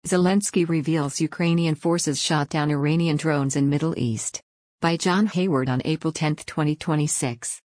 Zelensky reveals Ukrainian forces shot down Iranian drones in Middle East. By John Hayward on April 10, 2026.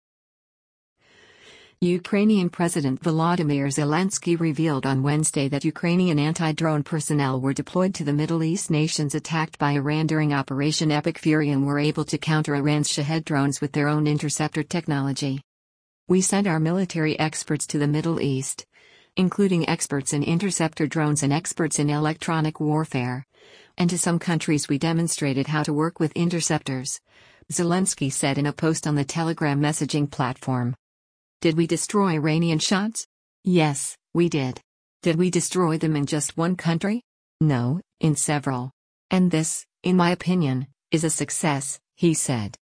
Ukrainian President Volodymyr Zelensky revealed on Wednesday that Ukrainian anti-drone personnel were deployed to the Middle East nations attacked by Iran during Operation Epic Fury and were able to counter Iran's Shahed drones with their own interceptor technology. We sent our military experts to the Middle East, including experts in interceptor drones and experts in electronic warfare. And to some countries we demonstrated how to work with interceptors, Zelensky said in a post on the Telegram messaging platform. Did we destroy Iranian shots? Yes, we did. Did we destroy them in just one country? No, in several. And this, in my opinion, is a success, he said.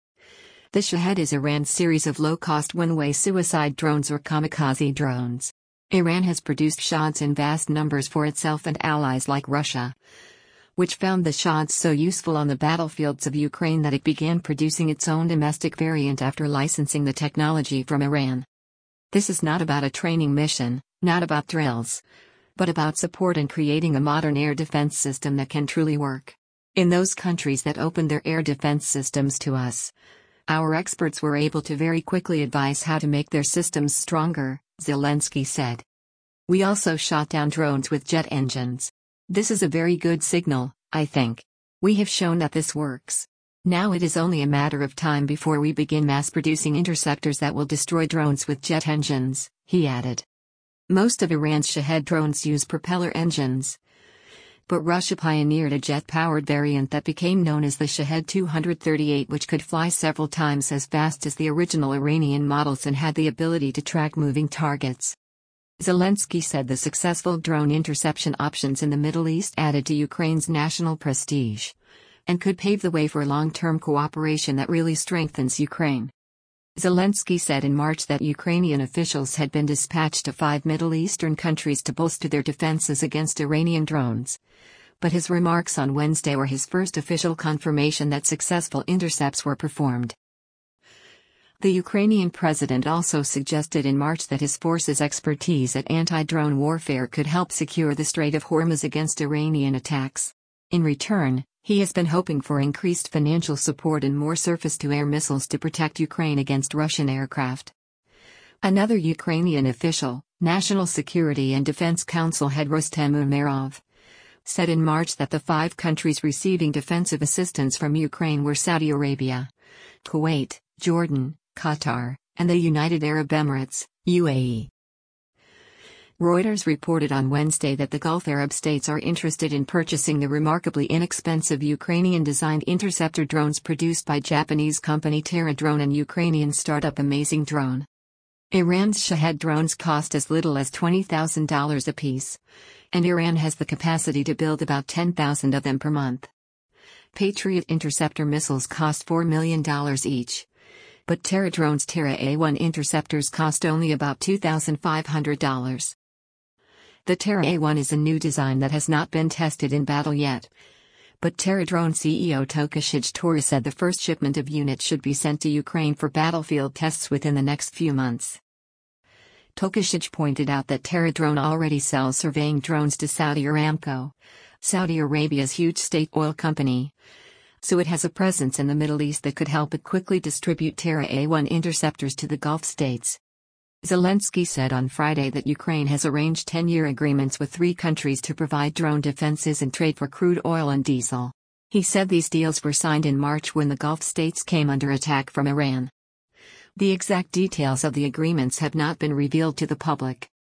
The Shahed is Iran's series of low-cost one-way suicide drones or kamikaze drones. Iran has produced Shahed in vast numbers for itself and allies like Russia, which found the Shahed so useful on the battlefields of Ukraine that it began producing its own domestic variant after licensing the technology from Iran. This is not about a training mission, not about drills, but about support and creating a modern air defense system that can truly work. In those countries that opened their air defense systems to us, our experts were able to very quickly advise how to make their systems stronger, Zelensky said. We also shot down drones with jet engines. This is a very good signal, I think. We have shown that this works. Now it is only a matter of time before we begin mass-producing interceptors that will destroy drones with jet engines, he added. Most of Iran's Shahed drones use propeller engines, but Russia pioneered a jet-powered variant that became known as the Shahed 238, which could fly several times as fast as the original Iranian models and had the ability to track moving targets. Zelensky said the successful drone interception options in the Middle East added to Ukraine's national prestige and could pave the way for long-term cooperation that really strengthens Ukraine. Zelensky said in March that Ukrainian officials had been dispatched to 5 Middle Eastern countries to bolster their defenses against Iranian drones. But his remarks on Wednesday were his first official confirmation that successful intercepts were performed. The Ukrainian president also suggested in March that his force's expertise at anti-drone warfare could help secure the Strait of Hormuz against Iranian attacks. In return, he has been hoping for increased financial support and more surface-to-air missiles to protect Ukraine against Russian aircraft. Another Ukrainian official, National Security and Defense Council head Rustem Umerov, said in March that the 5 countries receiving defensive assistance from Ukraine were Saudi Arabia, Kuwait, Jordan, Qatar, and the United Arab Emirates, UAE. Reuters reported on Wednesday that the Gulf Arab states are interested in purchasing the remarkably inexpensive Ukrainian-designed interceptor drones produced by Japanese company TerraDrone and Ukrainian startup Amazing Drone. Iran's Shahed drones cost as little as $20,000 apiece, and Iran has the capacity to build about 10,000 of them per month. Patriot interceptor missiles cost $4 million each. But TerraDrone's Terra A1 interceptors cost only about $2,500. The Terra A1 is a new design that has not been tested in battle yet. But TerraDrone CEO Tokashij Tora said the first shipment of units should be sent to Ukraine for battlefield tests within the next few months. Tokashij pointed out that TerraDrone already sells surveying drones to Saudi Aramco, Saudi Arabia's huge state oil company, so it has a presence in the Middle East that could help it quickly distribute Terra A1 interceptors to the Gulf states. Zelensky said on Friday that Ukraine has arranged 10-year agreements with 3 countries to provide drone defenses and trade for crude oil and diesel. He said these deals were signed in March when the Gulf states came under attack from Iran. The exact details of the agreements have not been revealed to the public.